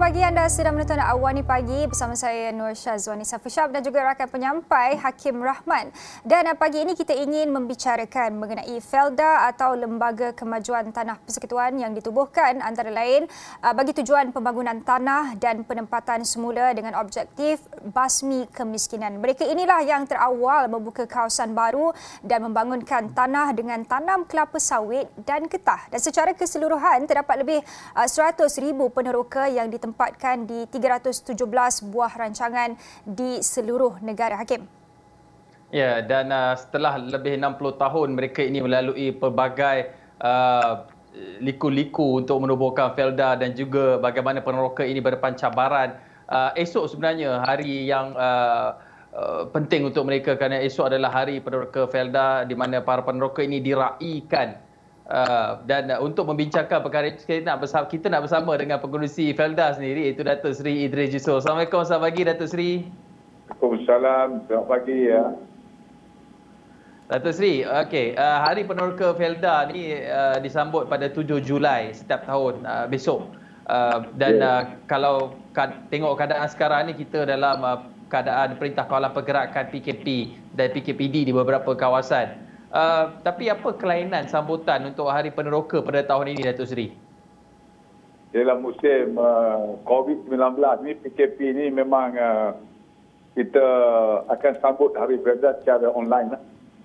pagi, anda sedang menonton Awani Pagi bersama saya Nur Syazwani Safushab dan juga rakan penyampai Hakim Rahman. Dan pagi ini kita ingin membicarakan mengenai Felda atau Lembaga Kemajuan Tanah Persekutuan yang ditubuhkan antara lain bagi tujuan pembangunan tanah dan penempatan semula dengan objektif basmi kemiskinan. Mereka inilah yang terawal membuka kawasan baru dan membangunkan tanah dengan tanam kelapa sawit dan getah. Dan secara keseluruhan terdapat lebih 100,000 peneroka yang ditempatkan di 317 buah rancangan di seluruh negara. Hakim. Ya, dan setelah lebih 60 tahun mereka ini melalui pelbagai liku-liku untuk menubuhkan Felda dan juga bagaimana peneroka ini berdepan cabaran. Esok sebenarnya hari yang penting untuk mereka kerana esok adalah hari peneroka Felda di mana para peneroka ini diraikan. Dan untuk membincangkan perkara ini, kita nak bersama dengan pengerusi Felda sendiri, iaitu Datuk Seri Idris Jusuf. Assalamualaikum, selamat pagi Datuk Seri. Waalaikumsalam, selamat pagi ya. Datuk Seri, okey, Hari Peneroka Felda ni disambut pada 7 Julai setiap tahun besok. Kalau tengok keadaan sekarang ni, kita dalam keadaan Perintah Kawalan Pergerakan PKP dan PKPD di beberapa kawasan. Tapi apa kelainan sambutan untuk Hari Peneroka pada tahun ini, Datuk Seri? Dalam musim COVID-19 ni, PKP ni memang kita akan sambut Hari Felda secara online.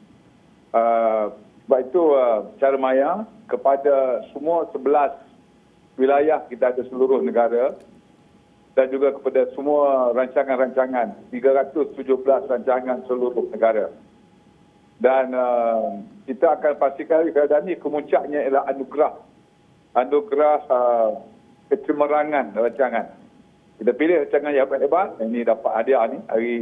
Sebab itu secara maya kepada semua 11 wilayah kita ada seluruh negara dan juga kepada semua rancangan-rancangan, 317 rancangan seluruh negara. Dan kita akan pastikan Felda ni kemuncaknya ialah anugerah kecemerlangan rancangan. Kita pilih rancangan yang hebat-hebat, ini dapat hadiah ni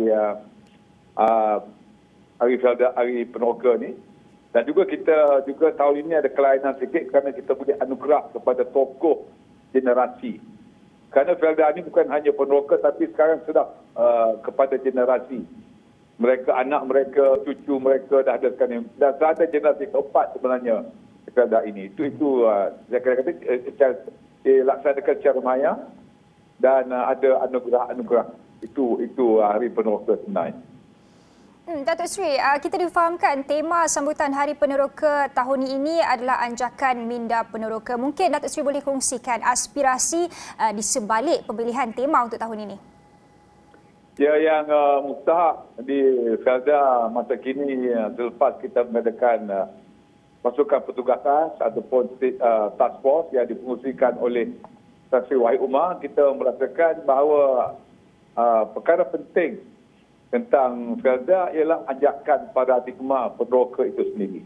hari Felda, Hari Peneroka ni. Dan juga kita tahun ini ada kelainan sikit kerana kita beri anugerah kepada tokoh generasi. Kerana Felda ni bukan hanya peneroka tapi sekarang sudah kepada generasi. Mereka, anak mereka, cucu mereka dah ada sekarang. Dan ada generasi keempat sebenarnya Felda ini. Itu saya kata dilaksanakan secara maya dan ada anugerah-anugerah. Itu Hari Peneroka sebenarnya. Datuk Seri, kita difahamkan tema sambutan Hari Peneroka tahun ini adalah anjakan minda peneroka. Mungkin Datuk Seri boleh kongsikan aspirasi di sebalik pemilihan tema untuk tahun ini. Ya, yang mustahak di Felda masa kini selepas kita mengadakan pasukan petugasan ataupun task force yang dipengurusikan oleh Saksi Wahid Umar, kita merasakan bahawa perkara penting tentang Felda ialah ajakan paradigma peneroka itu sendiri.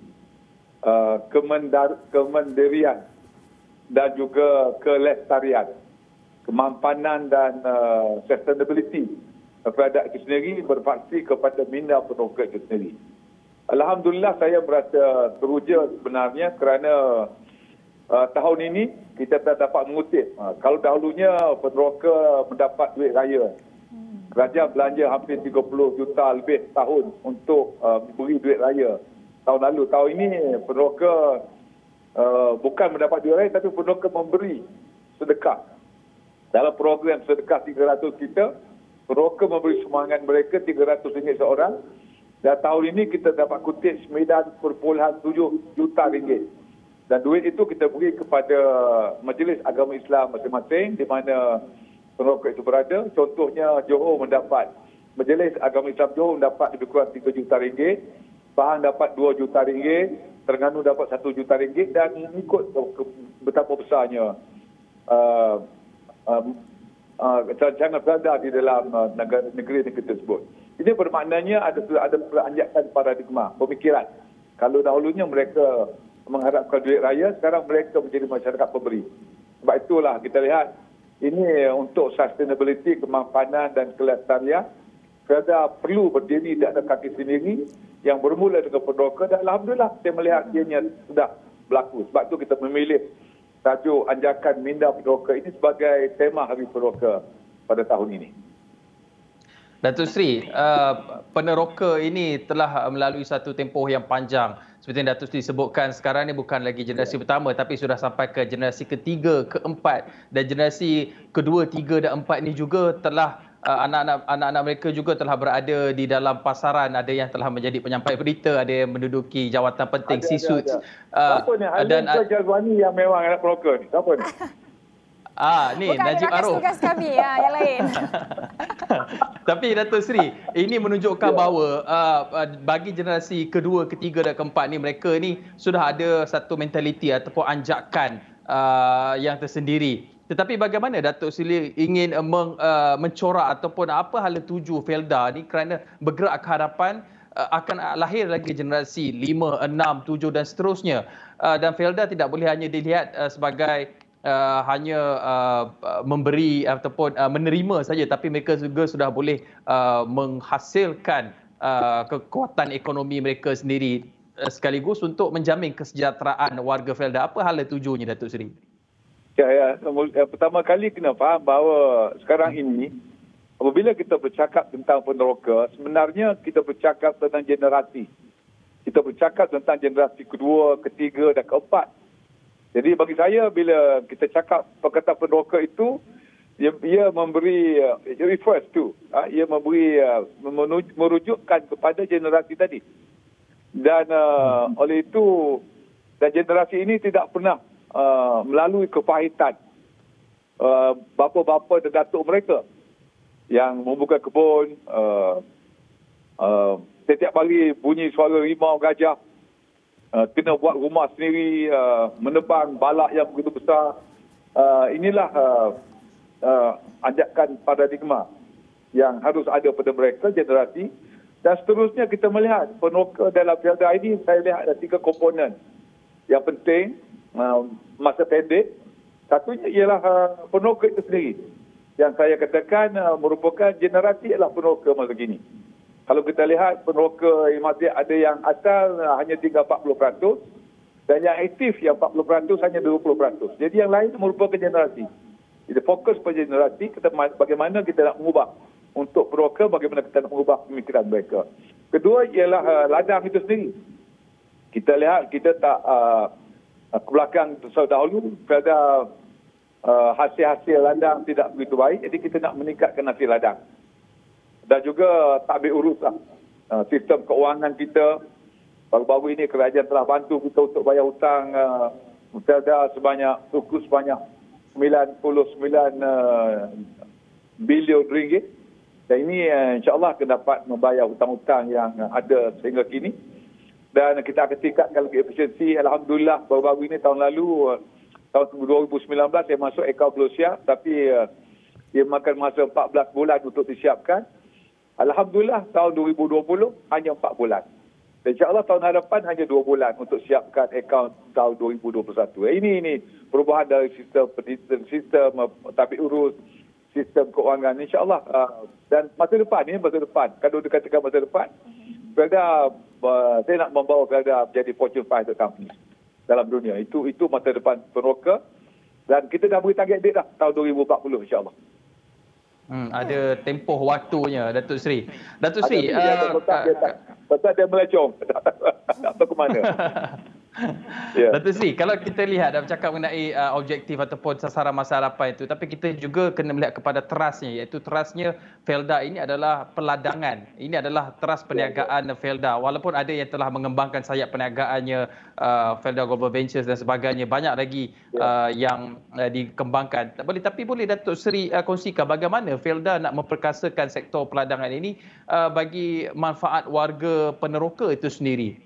Kemandirian dan juga kelestarian, kemampanan dan sustainability Felda itu sendiri berfaksi kepada minda peneroka itu sendiri. Alhamdulillah, saya merasa teruja sebenarnya kerana tahun ini kita dapat mengutip. Kalau dahulunya peneroka mendapat duit raya, kerajaan belanja hampir 30 juta lebih tahun untuk beri duit raya. Tahun lalu, tahun ini peneroka bukan mendapat duit raya tapi peneroka memberi sedekah. Dalam program sedekah 300 kita, peneroka memberi sumbangan mereka RM300 seorang. Dan tahun ini kita dapat kutip 9.7 juta ringgit. Dan duit itu kita beri kepada Majlis Agama Islam masing-masing di mana peneroka itu berada. Contohnya Johor mendapat, Majlis Agama Islam Johor mendapat lebih kurang 3 juta ringgit, Pahang dapat 2 juta ringgit, Terengganu dapat 1 juta ringgit dan ikut betapa besarnya rancangan Felda di dalam negeri-negeri tersebut. Ini bermaknanya ada anjakan paradigma pemikiran. Kalau dahulunya mereka mengharapkan duit raya, sekarang mereka menjadi masyarakat pemberi. Sebab itulah kita lihat ini untuk sustainability, kemampanan dan kelestarian. Felda perlu berdiri di atas kaki sendiri yang bermula dengan peneroka dan alhamdulillah saya melihat ianya sudah berlaku. Sebab itu kita memilih tajuk anjakan minda peneroka ini sebagai tema Hari Peneroka pada tahun ini. Datuk Seri, peneroka ini telah melalui satu tempoh yang panjang. Seperti yang Datuk Seri sebutkan, sekarang ini bukan lagi generasi pertama tapi sudah sampai ke generasi ketiga, keempat. Dan generasi kedua, tiga dan empat ini juga telah anak-anak mereka juga telah berada di dalam pasaran. Ada yang telah menjadi penyampai berita, ada yang menduduki jawatan penting, C-suites. Siapa ni? Halim ke Jazwani yang memang anak peneroka ni? Siapa ni? Ni bukan Najib Arif. tugas kami, yang lain. Tapi Datuk Seri, ini menunjukkan bahawa bagi generasi kedua, ketiga dan keempat ni, mereka ni sudah ada satu mentaliti ataupun anjakan yang tersendiri. Tetapi bagaimana Datuk Seri ingin mencorak ataupun apa hala tuju Felda ni kerana bergerak ke hadapan akan lahir lagi generasi 5, 6, 7 dan seterusnya. Dan Felda tidak boleh hanya dilihat sebagai hanya memberi ataupun menerima saja, tapi mereka juga sudah boleh menghasilkan kekuatan ekonomi mereka sendiri sekaligus untuk menjamin kesejahteraan warga Felda. Apa hala tujuannya, Datuk Seri? Pertama kali kena faham bahawa sekarang ini apabila kita bercakap tentang peneroka, sebenarnya kita bercakap tentang generasi. Kita bercakap tentang generasi kedua, ketiga dan keempat. Jadi bagi saya bila kita cakap perkataan peneroka itu, ia memberi, refers to, ia memberi, merujukkan kepada generasi tadi. Dan oleh itu, dan generasi ini tidak pernah melalui kepahitan bapa-bapa dan datuk mereka yang membuka kebun, setiap hari bunyi suara rimau gajah, kena buat rumah sendiri, menebang balak yang begitu besar. Inilah ajakan paradigma yang harus ada pada mereka, generasi. Dan seterusnya kita melihat peneroka dalam Felda ini, saya lihat ada 3 komponen yang penting masa pendek. Satunya ialah peneroka itu sendiri. Yang saya katakan merupakan generasi ialah peneroka masa kini. Kalau kita lihat peneroka masih ada yang asal hanya tinggal 40% dan yang aktif yang 40% hanya 20%. Jadi yang lain merupakan generasi. Jadi fokus pada generasi, kita bagaimana kita nak mengubah untuk peneroka, bagaimana kita nak mengubah pemikiran mereka. Kedua ialah ladang itu sendiri. Kita lihat kita tak ke belakang dahulu pada hasil-hasil ladang tidak begitu baik, jadi kita nak meningkatkan hasil ladang. Dan juga takbir uruslah sistem keuangan kita. Baru-baru ini kerajaan telah bantu kita untuk bayar hutang Felda sebanyak 99 bilion ringgit. Dan ini insya-Allah akan dapat membayar hutang-hutang yang ada sehingga kini. Dan kita akan tingkatkan lagi efisiensi. Alhamdulillah baru-baru ini tahun lalu, tahun 2019 saya masuk akaun belum siap, tapi ia makan masa 14 bulan untuk disiapkan. Alhamdulillah tahun 2020 hanya 4 bulan. Dan insya-Allah tahun hadapan hanya 2 bulan untuk siapkan akaun tahun 2021. Ini perubahan dari sistem takbir urus, sistem keuangan, insya-Allah. Dan masa depan, kalau dikatakan masa depan, Felda, saya nak membawa Felda menjadi Fortune 500 company dalam dunia. Itu masa depan peneroka. Dan kita dah beri target date dah tahun 2040 insya-Allah. Ada tempoh waktunya, Datuk Seri. Datuk Seri, betul dia melecong. Tak tahu ke mana. Yeah. Datuk Seri, kalau kita lihat dan bercakap mengenai objektif ataupun sasaran masa hadapan itu, tapi kita juga kena melihat kepada terasnya, iaitu terasnya Felda ini adalah peladangan. Ini adalah teras perniagaan Felda. Walaupun ada yang telah mengembangkan sayap perniagaannya, Felda Global Ventures dan sebagainya, banyak lagi yang dikembangkan. Tapi boleh Datuk Seri kongsikan bagaimana Felda nak memperkasakan sektor peladangan ini bagi manfaat warga peneroka itu sendiri?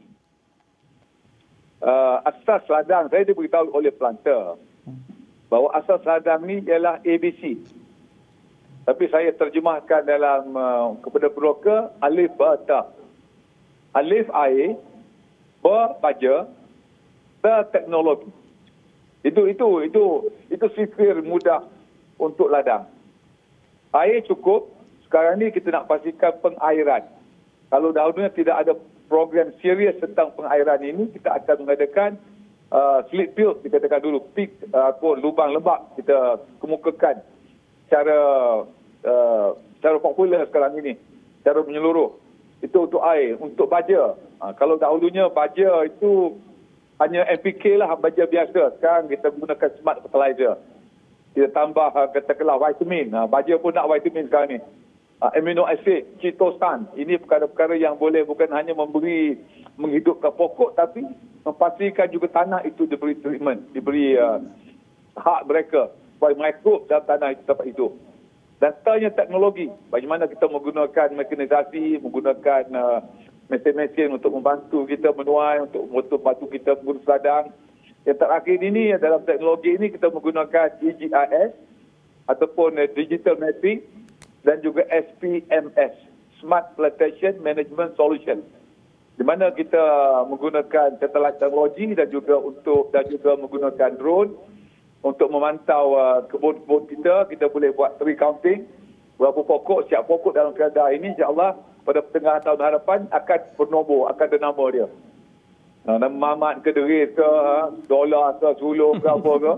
Asas ladang saya diberitahu oleh pelantar bahawa asas ladang ni ialah ABC. Tapi saya terjemahkan dalam kepada peneroka alif ba ta. Alif air, ba baja, ta teknologi. Itu sifir mudah untuk ladang. Air cukup. Sekarang ni kita nak pastikan pengairan. Kalau dahulunya tidak ada program serius tentang pengairan ini, kita akan mengadakan slit field, dikatakan dulu, lubang lembap kita kemukakan secara secara popular sekarang ini, secara menyeluruh. Itu untuk air. Untuk baja, kalau dahulunya baja itu hanya NPK lah, baja biasa. Sekarang kita gunakan smart fertilizer. Kita tambah katakanlah vitamin. Baja pun nak vitamin sekarang ni. Amino acid, chitosan. Ini perkara-perkara yang boleh bukan hanya menghidupkan pokok, tapi memastikan juga tanah itu diberi treatment, diberi hak mereka supaya mikrob dalam tanah itu dapat hidup. Dan setelahnya teknologi. Bagaimana kita menggunakan mekanisasi, menggunakan mesin-mesin untuk membantu kita menuai, untuk membantu kita mengurus ladang. Yang terakhir ini, dalam teknologi ini kita menggunakan GIS ataupun Digital Mapping dan juga SPMS, Smart Plantation Management Solution. Di mana kita menggunakan satelit teknologi dan juga menggunakan drone untuk memantau kebun-kebun kita. Kita boleh buat tree counting, berapa pokok, setiap pokok dalam keadaan ini insya-Allah pada pertengahan tahun hadapan akan bernombor, akan ada nama dia. Nama Mamat ke Deris ke, Dolar ke, Suluh ke apa ke.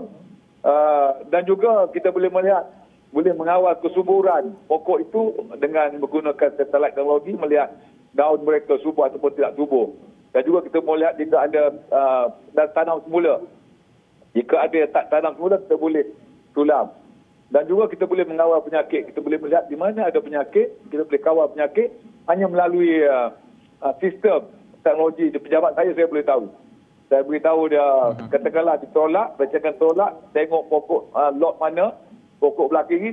Dan juga kita boleh melihat, boleh mengawal kesuburan pokok itu dengan menggunakan satelit teknologi, melihat daun mereka subur ataupun tidak subur. Dan juga kita boleh lihat jika ada tanam semula. Jika ada tak tanam semula, kita boleh tulam. Dan juga kita boleh mengawal penyakit. Kita boleh melihat di mana ada penyakit, kita boleh kawal penyakit hanya melalui sistem teknologi. Di pejabat saya boleh tahu. Saya beritahu dia, katakanlah ditolak, bacakan tolak, tengok pokok lot mana, pokok belah kiri,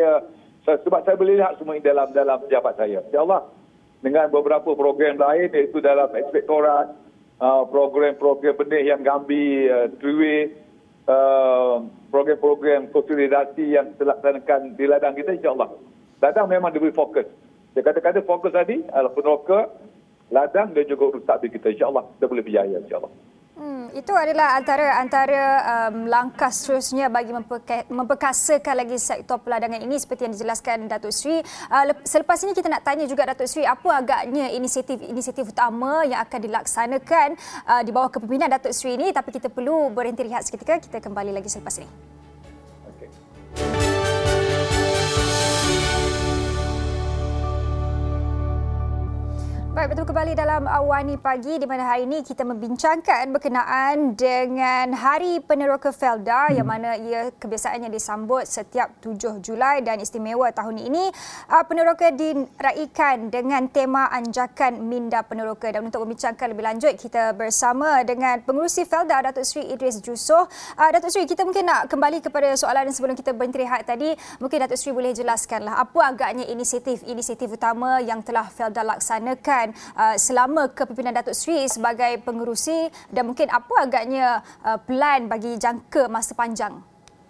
sebab saya boleh lihat semua ini dalam pejabat saya. InsyaAllah, dengan beberapa program lain, iaitu dalam inspektorat, program-program benih yang gambi, three-way, program-program konsolidasi yang dilaksanakan di ladang kita, insyaAllah. Ladang memang diberi fokus. Saya kata-kata fokus tadi adalah peneroka, ladang dan juga urus takbir kita. InsyaAllah kita boleh berjaya, insyaAllah. Itu adalah antara langkah seterusnya bagi memperkasakan lagi sektor peladangan ini seperti yang dijelaskan Datuk Seri. Selepas ini kita nak tanya juga Datuk Seri, apa agaknya inisiatif utama yang akan dilaksanakan di bawah kepimpinan Datuk Seri ini, tapi kita perlu berhenti rehat seketika. Kita kembali lagi selepas ini. Baik, betul kembali dalam Awani Pagi di mana hari ini kita membincangkan berkenaan dengan Hari Peneroka Felda yang mana ia kebiasaannya disambut setiap 7 Julai dan istimewa tahun ini peneroka diraikan dengan tema Anjakan Minda Peneroka. Dan untuk membincangkan lebih lanjut kita bersama dengan Pengerusi Felda Datuk Seri Idris Jusoh. Datuk Seri, kita mungkin nak kembali kepada soalan sebelum kita berhenti rehat tadi. Mungkin Datuk Seri boleh jelaskanlah apa agaknya inisiatif utama yang telah Felda laksanakan selama kepimpinan Datuk Seri sebagai pengerusi dan mungkin apa agaknya plan bagi jangka masa panjang?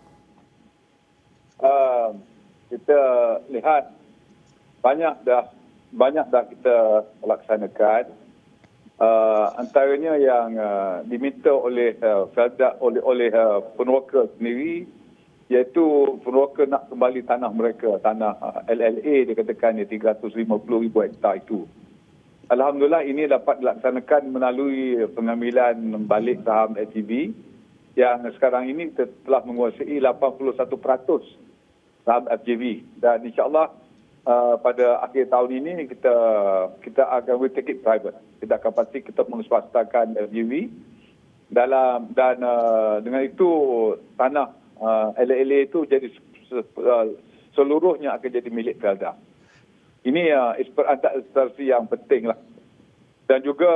Kita lihat banyak dah kita laksanakan. Antaranya yang diminta oleh Felda oleh peneroka sendiri, iaitu peneroka nak kembali tanah mereka, tanah LLA dikatakan 350,000 hektar itu. Alhamdulillah ini dapat dilaksanakan melalui pengambilan balik saham FGV yang sekarang ini telah menguasai 81% saham FGV. Dan insyaAllah pada akhir tahun ini kita akan take it private. Kita akan pasti kita menswastakan FGV dan dengan itu tanah LLA itu jadi seluruhnya akan jadi milik Felda. Ini antara instansi yang penting lah. Dan juga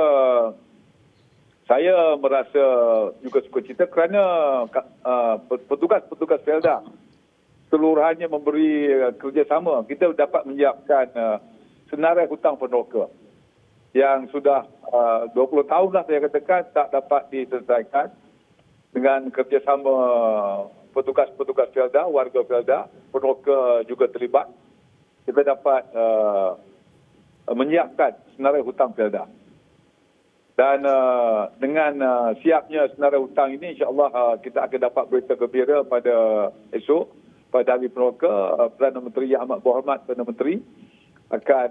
saya merasa juga sukacita kerana petugas Felda seluruhannya memberi kerjasama. Kita dapat menyiapkan senarai hutang peneroka yang sudah 20 tahun lah saya katakan tak dapat diselesaikan. Dengan kerjasama petugas-petugas Felda, warga Felda, peneroka juga terlibat. Kita dapat menyiapkan senarai hutang Felda. Dan dengan siapnya senarai hutang ini, insyaAllah kita akan dapat berita gembira pada esok, pada Hari Peneroka. Perdana Menteri Yang Amat Berhormat Perdana Menteri akan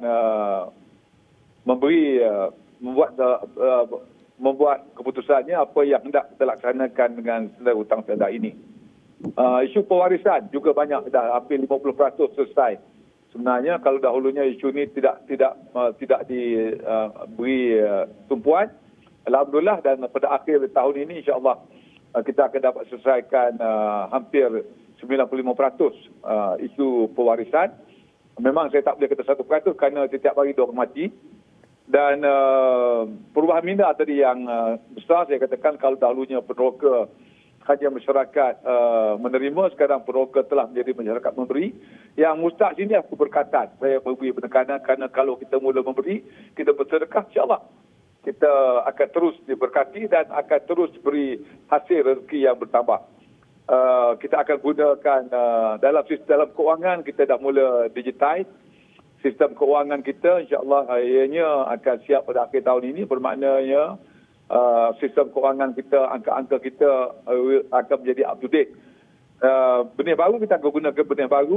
membuat keputusannya apa yang hendak kita laksanakan dengan senarai hutang Felda ini. Isu pewarisan juga banyak, dah hampir 50% selesai. Sebenarnya kalau dahulunya isu ini tidak diberi tumpuan, alhamdulillah, dan pada akhir tahun ini insya-Allah kita akan dapat selesaikan hampir 95% isu pewarisan. Memang saya tak boleh kata 100% kerana setiap hari dia orang mati. Dan perubahan minda tadi yang besar, saya katakan kalau dahulunya peneroka hanya masyarakat menerima, sekarang peneroka telah menjadi masyarakat memberi. Yang mustahak sini aku berkatan, saya memberi penekanan kerana kalau kita mula memberi, kita bersedekah, insya-Allah kita akan terus diberkati dan akan terus beri hasil rezeki yang bertambah. Kita akan gunakan dalam keuangan, kita dah mula digitize sistem keuangan kita, insya-Allah ianya akan siap pada akhir tahun ini, bermaknanya sistem keuangan kita, angka-angka kita akan menjadi up to date. Benih baru, kita akan gunakan benih baru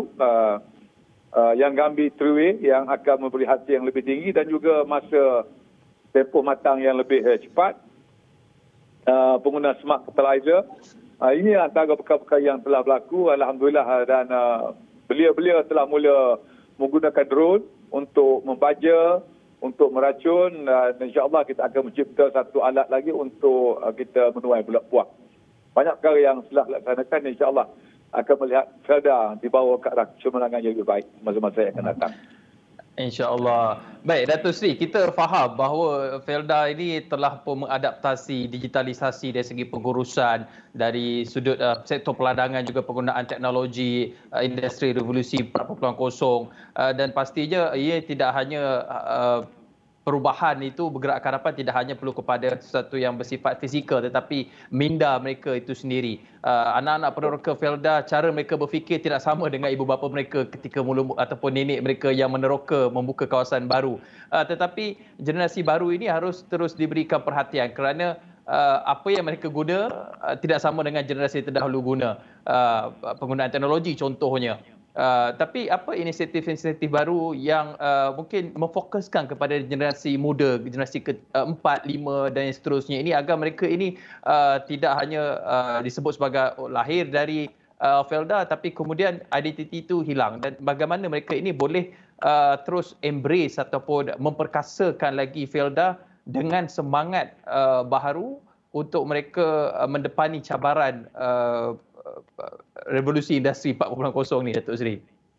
yang Gambi 3-way yang akan memberi hasil yang lebih tinggi dan juga masa tempoh matang yang lebih cepat. Penggunaan smart fertilizer. Ini antara perkara-perkara yang telah berlaku, alhamdulillah, dan belia-belia telah mula menggunakan drone untuk membaja, untuk meracun, dan insya-Allah kita akan mencipta satu alat lagi untuk kita menuai buah. Banyak perkara yang telah dilaksanakan, insya-Allah akan melihat Felda dibawa ke arah kemenangan yang lebih baik masa-masa yang akan datang. InsyaAllah. Baik, Datuk Seri, kita faham bahawa Felda ini telah pun mengadaptasi digitalisasi dari segi pengurusan, dari sudut sektor peladangan, juga penggunaan teknologi industri revolusi 4.0, dan pastinya ia tidak hanya perubahan itu bergerak ke hadapan tidak hanya perlu kepada sesuatu yang bersifat fizikal, tetapi minda mereka itu sendiri. Anak-anak peneroka Felda, cara mereka berfikir tidak sama dengan ibu bapa mereka ketika mula ataupun nenek mereka yang meneroka membuka kawasan baru. Tetapi generasi baru ini harus terus diberikan perhatian kerana apa yang mereka guna tidak sama dengan generasi terdahulu guna. Penggunaan teknologi contohnya. Tapi apa inisiatif-inisiatif baru yang mungkin memfokuskan kepada generasi muda, generasi ke-4, 5 dan seterusnya ini, agar mereka ini tidak hanya disebut sebagai lahir dari Felda, tapi kemudian identiti itu hilang, dan bagaimana mereka ini boleh terus embrace ataupun memperkasakan lagi Felda dengan semangat baharu untuk mereka mendepani cabaran revolusi industri 4.0 ni, Datuk Seri.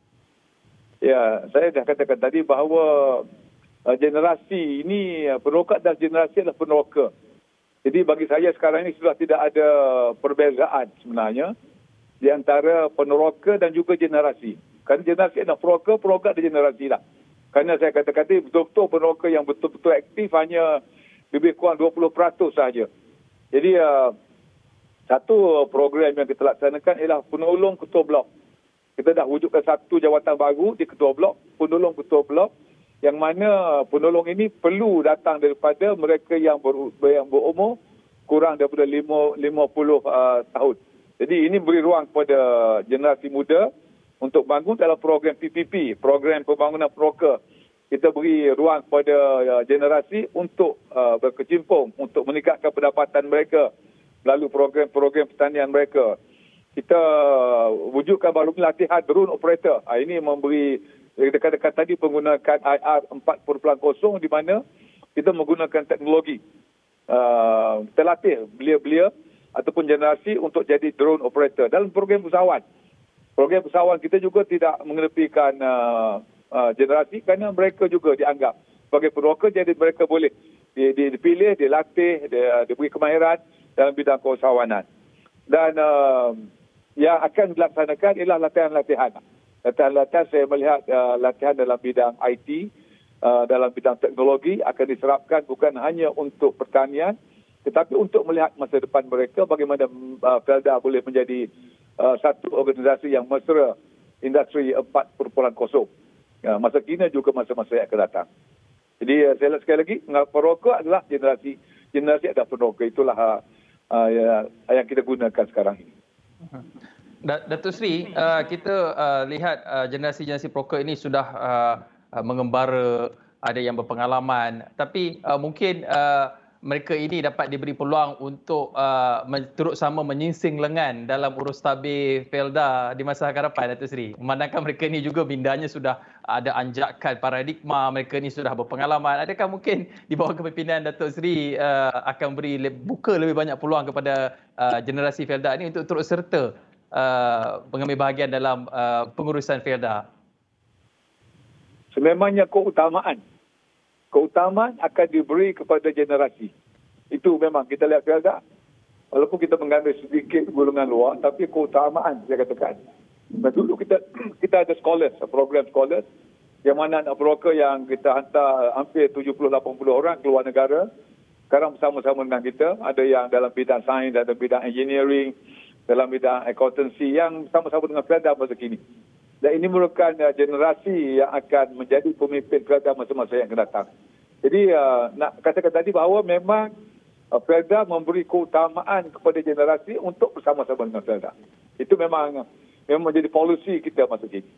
Ya, saya dah katakan tadi bahawa generasi ini, peneroka dan generasi adalah peneroka. Jadi bagi saya sekarang ini sudah tidak ada perbezaan sebenarnya di antara peneroka dan juga generasi. Kerana generasi adalah peneroka dan generasi lah. Kerana saya katakan tadi, betul-betul peneroka yang betul-betul aktif hanya lebih kurang 20% sahaja. Jadi satu program yang kita laksanakan ialah penolong ketua blok. Kita dah wujudkan satu jawatan baru di ketua blok, penolong ketua blok, yang mana penolong ini perlu datang daripada mereka yang berumur kurang daripada 50 tahun. Jadi ini beri ruang kepada generasi muda untuk bangun dalam program PPP, program pembangunan peneroka. Kita beri ruang kepada generasi untuk berkecimpung, untuk meningkatkan pendapatan mereka melalui program-program pertanian mereka. Kita wujudkan baru latihan drone operator. Ini memberi dekat-dekat tadi menggunakan IR 4.0 di mana kita menggunakan teknologi. Kita latih belia-belia ataupun generasi untuk jadi drone operator dalam program usahawan. Program usahawan kita juga tidak mengenepikan generasi kerana mereka juga dianggap sebagai peneroka, jadi mereka boleh dipilih, dilatih, diberi kemahiran dalam bidang keusahawanan. Dan yang akan dilaksanakan ialah latihan-latihan. Latihan-latihan saya melihat latihan dalam bidang IT, dalam bidang teknologi akan diserapkan bukan hanya untuk pertanian, tetapi untuk melihat masa depan mereka, bagaimana Felda boleh menjadi satu organisasi yang mesra industri 4.0. Masa kini juga masa-masa yang akan datang. Jadi saya lihat sekali lagi, peneroka adalah generasi adalah peneroka. Itulah yang kita gunakan sekarang ini. Datuk Seri, kita lihat generasi-generasi peneroka ini sudah mengembara, ada yang berpengalaman, tapi mungkin mereka ini dapat diberi peluang untuk turut sama menyingsing lengan dalam urus tabir Felda di masa akan hadapan, Datuk Seri. Memandangkan mereka ini juga mindanya sudah ada anjakan paradigma, mereka ini sudah berpengalaman. Adakah mungkin di bawah kepimpinan Datuk Seri akan buka lebih banyak peluang kepada generasi Felda ini untuk turut serta mengambil bahagian dalam pengurusan Felda? Sememangnya keutamaan akan diberi kepada generasi. Itu memang kita lihat Felda. Walaupun kita mengambil sedikit golongan luar, tapi keutamaan saya katakan. Dan dulu kita ada scholars, program scholars, yang mana anak broker yang kita hantar hampir 70-80 orang keluar negara. Sekarang bersama-sama dengan kita. Ada yang dalam bidang sains, dalam bidang engineering, dalam bidang accountancy yang sama-sama dengan Felda masa kini. Dan ini merupakan generasi yang akan menjadi pemimpin Felda masa-masa yang akan datang. Jadi nak katakan tadi bahawa memang Felda memberi keutamaan kepada generasi untuk bersama-sama dengan Felda. Itu memang menjadi polisi kita masa kini.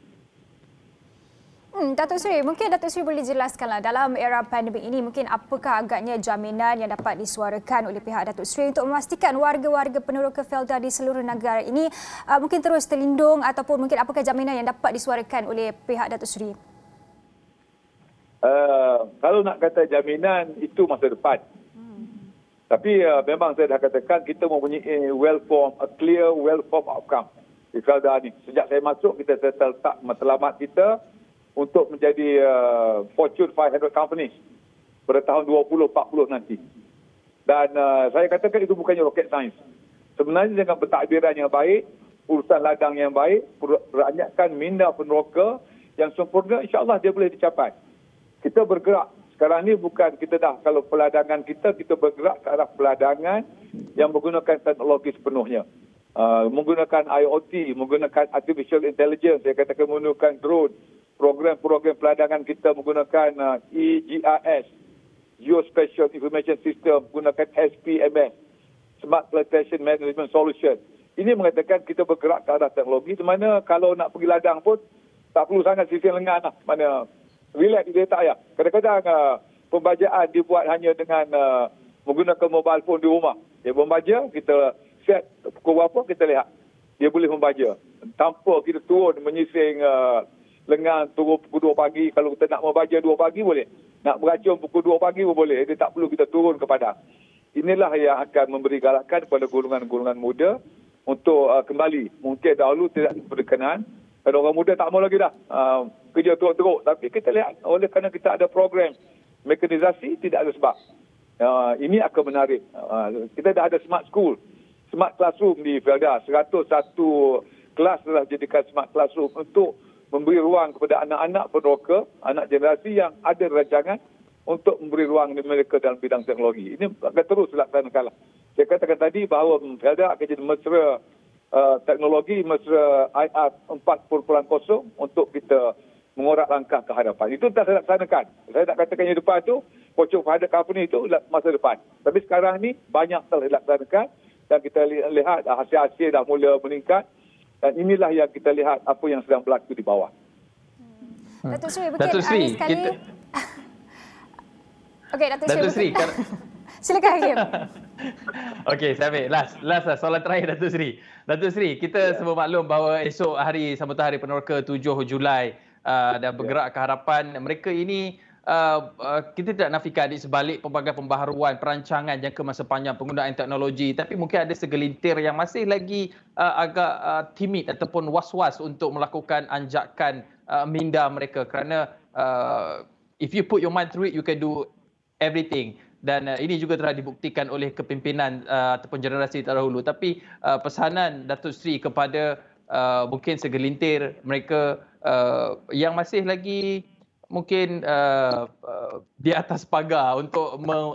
Datuk Seri, mungkin Datuk Seri boleh jelaskanlah dalam era pandemik ini mungkin apakah agaknya jaminan yang dapat disuarakan oleh pihak Datuk Seri untuk memastikan warga-warga peneroka Felda di seluruh negara ini mungkin terus terlindung ataupun mungkin apakah jaminan yang dapat disuarakan oleh pihak Datuk Seri? Kalau nak kata jaminan itu masa depan. Tapi memang saya dah katakan kita mempunyai a clear well-formed outcome di Felda ni. Sejak saya masuk kita letak matlamat kita untuk menjadi Fortune 500 companies pada tahun 2040 nanti. Dan saya katakan itu bukannya rocket science. Sebenarnya dengan pentadbiran yang baik, urusan ladang yang baik, peranyakan minda peneroka yang sempurna, insya-Allah dia boleh dicapai. Kita bergerak. Sekarang ni bukan kita dah, kalau peladangan kita bergerak ke arah peladangan yang menggunakan teknologi sepenuhnya. Menggunakan IoT, menggunakan artificial intelligence, saya katakan menggunakan drone, program-program peladangan kita menggunakan EGIS, Geospatial Information System, menggunakan SPMS, Smart Plantation Management Solution. Ini mengatakan kita bergerak ke arah teknologi, di mana kalau nak pergi ladang pun tak perlu sangat sisir lengan lah. Mana relax dia tak payah. Kadang-kadang pembajaan dibuat hanya dengan menggunakan mobile phone di rumah. Dia membaja, kita set pukul berapa, kita lihat. Dia boleh membaja. Tanpa kita turun menyising lengan turun pukul 2 pagi. Kalau kita nak membaca 2 pagi boleh. Nak beracun pukul 2 pagi pun boleh. Dia tak perlu kita turun ke padang. Inilah yang akan memberi galakan kepada golongan-golongan muda untuk kembali. Mungkin dahulu tidak berkenan. Kalau orang muda tak mau lagi dah. Kerja teruk-teruk. Tapi kita lihat oleh kerana kita ada program mekanisasi, tidak ada sebab. Ini akan menarik. Kita dah ada smart school. Smart classroom di Felda. 101 kelas telah dijadikan smart classroom untuk memberi ruang kepada anak-anak peneroka, anak generasi yang ada rancangan untuk memberi ruang mereka dalam bidang teknologi. Ini akan terus dilaksanakan. Saya katakan tadi bahawa Felda akan jadi mesra teknologi, mesra IR 4.0 untuk kita mengorak langkah ke hadapan. Itu telah dilaksanakan. Saya nak katakan yang depan itu, Fortune 500 company itu masa depan. Tapi sekarang ni banyak telah dilaksanakan dan kita lihat hasil-hasil dah mula meningkat. Dan inilah yang kita lihat apa yang sedang berlaku di bawah. Datuk Seri, mungkin sekali... Okey, Datuk Seri. Silakan Hakim. Okey, saya ambil. Last soalan terakhir Datuk Seri. Datuk Seri, kita semua maklum bahawa esok hari sambutan Hari Peneroka 7 Julai dan bergerak ke harapan. Mereka ini kita tidak nafikan di sebalik pelbagai pembaharuan perancangan jangka masa panjang penggunaan teknologi, tapi mungkin ada segelintir yang masih lagi agak timid ataupun was-was untuk melakukan anjakan minda mereka kerana if you put your mind through it, you can do everything. Dan ini juga telah dibuktikan oleh kepimpinan ataupun generasi terdahulu. Tapi pesanan Datuk Seri kepada mungkin segelintir mereka yang masih lagi mungkin di atas pagar untuk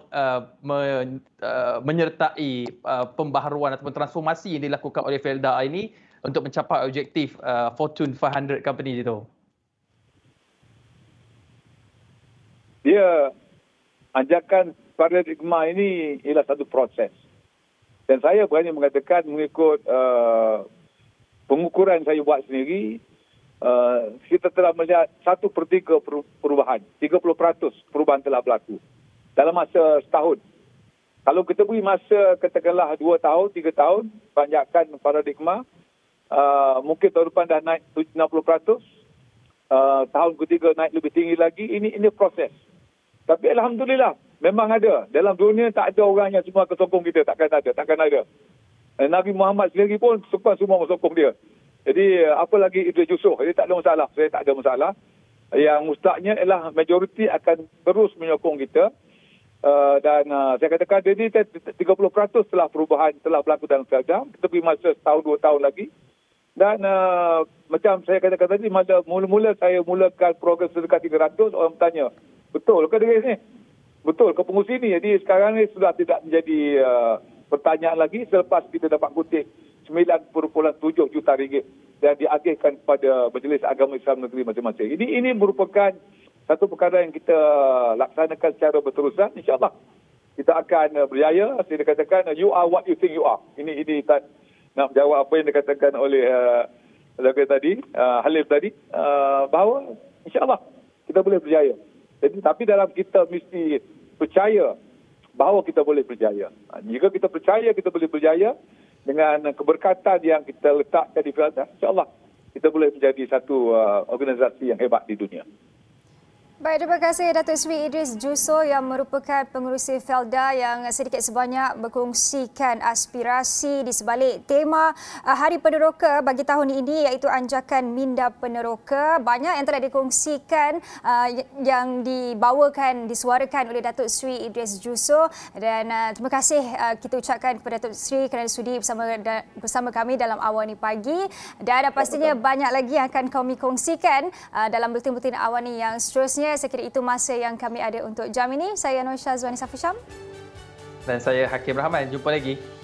menyertai pembaharuan ataupun transformasi yang dilakukan oleh Felda ini untuk mencapai objektif Fortune 500 company itu. Dia anjakan paradigma ini ialah satu proses. Dan saya berani mengatakan mengikut pengukuran saya buat sendiri, kita telah melihat 1/3 perubahan. 30% perubahan telah berlaku dalam masa setahun. Kalau kita beri masa katakanlah 2 tahun, 3 tahun, banyakkan paradigma, mungkin tahun depan dah naik 60%, tahun ketiga naik lebih tinggi lagi, ini proses. Tapi Alhamdulillah, memang ada. Dalam dunia tak ada orang yang semua kesokong kita, takkan ada. Nabi Muhammad sendiri pun semua mesokong dia. Jadi apa lagi Idris Yusof, jadi tak ada masalah. Saya tak ada masalah. Yang mustahaknya ialah majoriti akan terus menyokong kita. Dan saya katakan jadi 30% telah perubahan telah berlaku dalam Felda. Kita beri masa setahun 2 tahun lagi. Dan macam saya katakan tadi, mula-mula saya mulakan program sedekah 300, orang bertanya, betul ke Idris ni? Betul ke pengurusi ni? Jadi sekarang ni sudah tidak menjadi pertanyaan lagi selepas kita dapat kutip 9.7 juta ringgit dan diagihkan kepada Majlis Agama Islam Negeri masing-masing. Ini merupakan satu perkara yang kita laksanakan secara berterusan. InsyaAllah kita akan berjaya. Saya dikatakan, you are what you think you are. Ini nak menjawab apa yang dikatakan oleh Halim tadi, bahawa insyaAllah kita boleh berjaya. Jadi, tapi dalam kita mesti percaya bahawa kita boleh berjaya. Jika kita percaya kita boleh berjaya dengan keberkatan yang kita letakkan di Felda, insyaAllah kita boleh menjadi satu organisasi yang hebat di dunia. Baik, terima kasih Datuk Seri Idris Jusof yang merupakan pengerusi Felda yang sedikit sebanyak berkongsikan aspirasi di sebalik tema Hari Peneroka bagi tahun ini, iaitu anjakan minda peneroka. Banyak yang telah dikongsikan yang disuarakan oleh Datuk Seri Idris Jusof, dan terima kasih kita ucapkan kepada Datuk Seri kerana sudi bersama kami dalam awal ni pagi, dan pastinya banyak lagi yang akan kami kongsikan dalam bulletin-bulletin awal ni yang seterusnya. Saya kira itu masa yang kami ada untuk jam ini. Saya Nur Syazwani Safusham. Dan saya Hakim Rahman. Jumpa lagi.